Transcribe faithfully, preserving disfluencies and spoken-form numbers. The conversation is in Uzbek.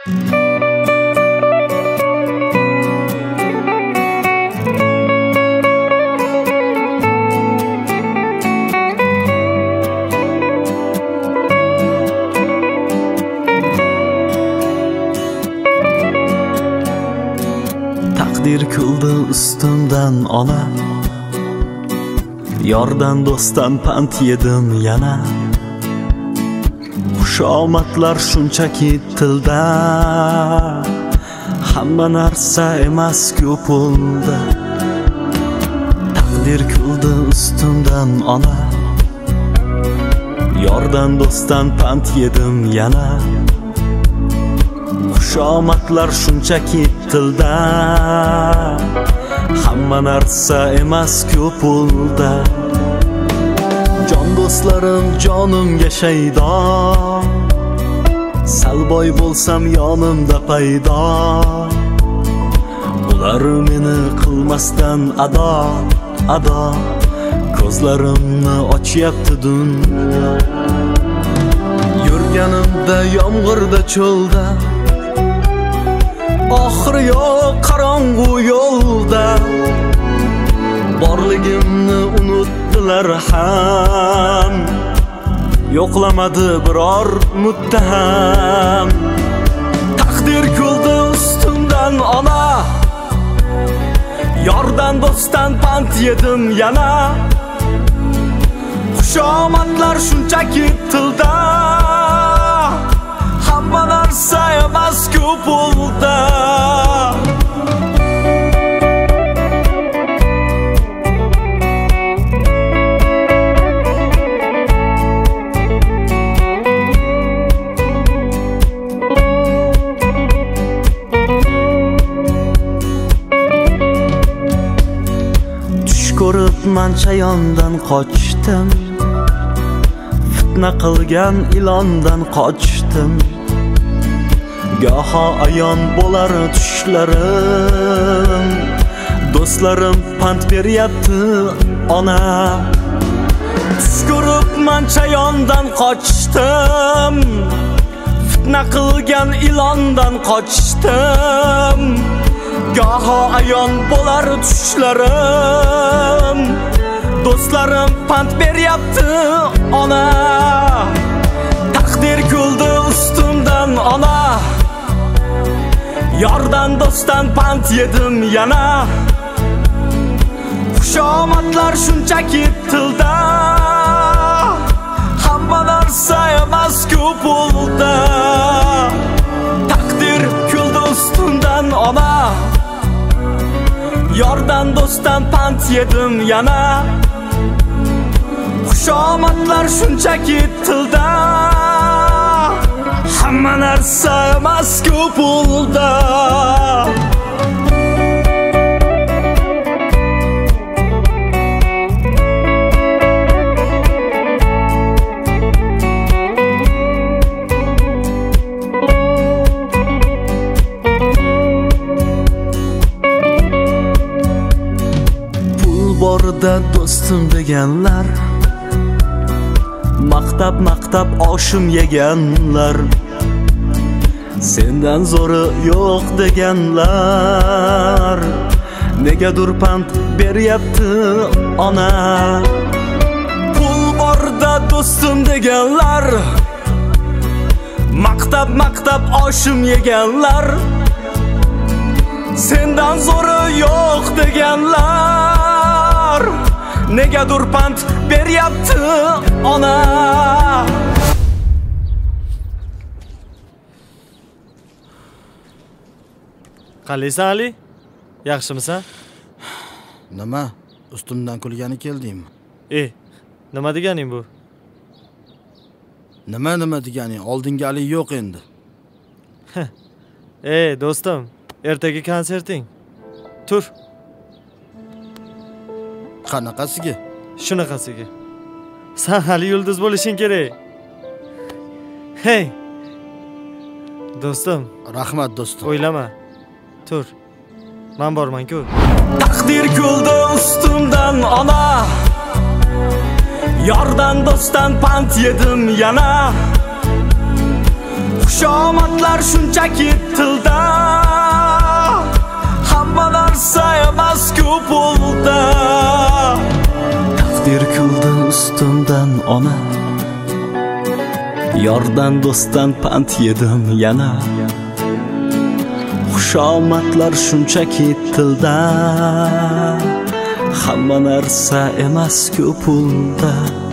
Taqdir kuldi ustimdan ona, yordan do'stdan pand yedim yana. Xushomadlar shunchaki tilda, hamma narsa emas ko'p bo'ldi. Taqdir kuldi ustimdan ona, yordan do'stdan pand yedim yana. Xushomadlar shunchaki tilda, hamma narsa emas ko'p bo'ldi. Jon do'stlarim jonimga shaydo, salboy bo'lsam yonimda paydo. Ular meni qilmasdan ado, ado, ko'zlarimni ochyapti dunyo. Yurganimda yomg'irda cho'lda, oxiri yo'q qorong'u yo'lda. Borligimni unutdilar ham, yo'qlamadi biror muttaham. Taqdir kuldi ustimdan ona, yordan do'stdan pand yedim yana. Xushomadlar shunchaki tilda, hamma narsa emas ko'p bo'ldi. Tush ko'rib man chayondan qochdim, fitna qilgan ilondan qochdim. Goho ayon bo'lar tushlarim, do'stlarim pand beryapti ona. Tush ko'rib man chayondan qochdim, fitna qilgan ilondan qochdim. Goho ayon bo'lar tushlarim, do'stlarim pand beryapti ona. Taqdir kuldi ustimdan ona, yordan do'stdan pand yedim yana. Xushomadlar shunchaki tilda, hamma narsa emas ko'p bo'ldi. Taqdir kuldi ustimdan ona, yordan do'stdan pand yedim yana. Xushomadlar shunchaki tilda, hamma narsa emas ko'p bo'ldi. Pul borda do'stim deganlar, maqtab maqtab oshim yeganlar. Sendan zo'ri yo'q deganlar, negadir pand beryapti ona. Pul borda do'stim deganlar, maqtab maqtab oshim yeganlar. Sendan zo'ri yo'q deganlar, negadir pand beryapti ona. Qalaysan Ali? Yaxshimisan? Nima? Ustimdan kulgani keldingmi? E, nima deganing bu? Nima nima deganing? Oldinga Ali yo'q endi. Ey do'stim, ertaga konserting. Tur. Qanaqasiga? Shunaqasiga. Sen hali yulduz bo'lishing kerak. Hey. Do'stim, rahmat do'stim. O'ylama. Tur. Men borman-ku. Taqdir kuldi ustimdan ona, yordan do'stdan pand yedim yana. Xushomadlar shunchaki tilda, hamma narsa emas-ku pulda. Taqdir kuldi ustimdan ona, yordan do'stdan pand yedim yana. Xushomadlar shunchaki tilda, hamma narsa emas-ku pulda.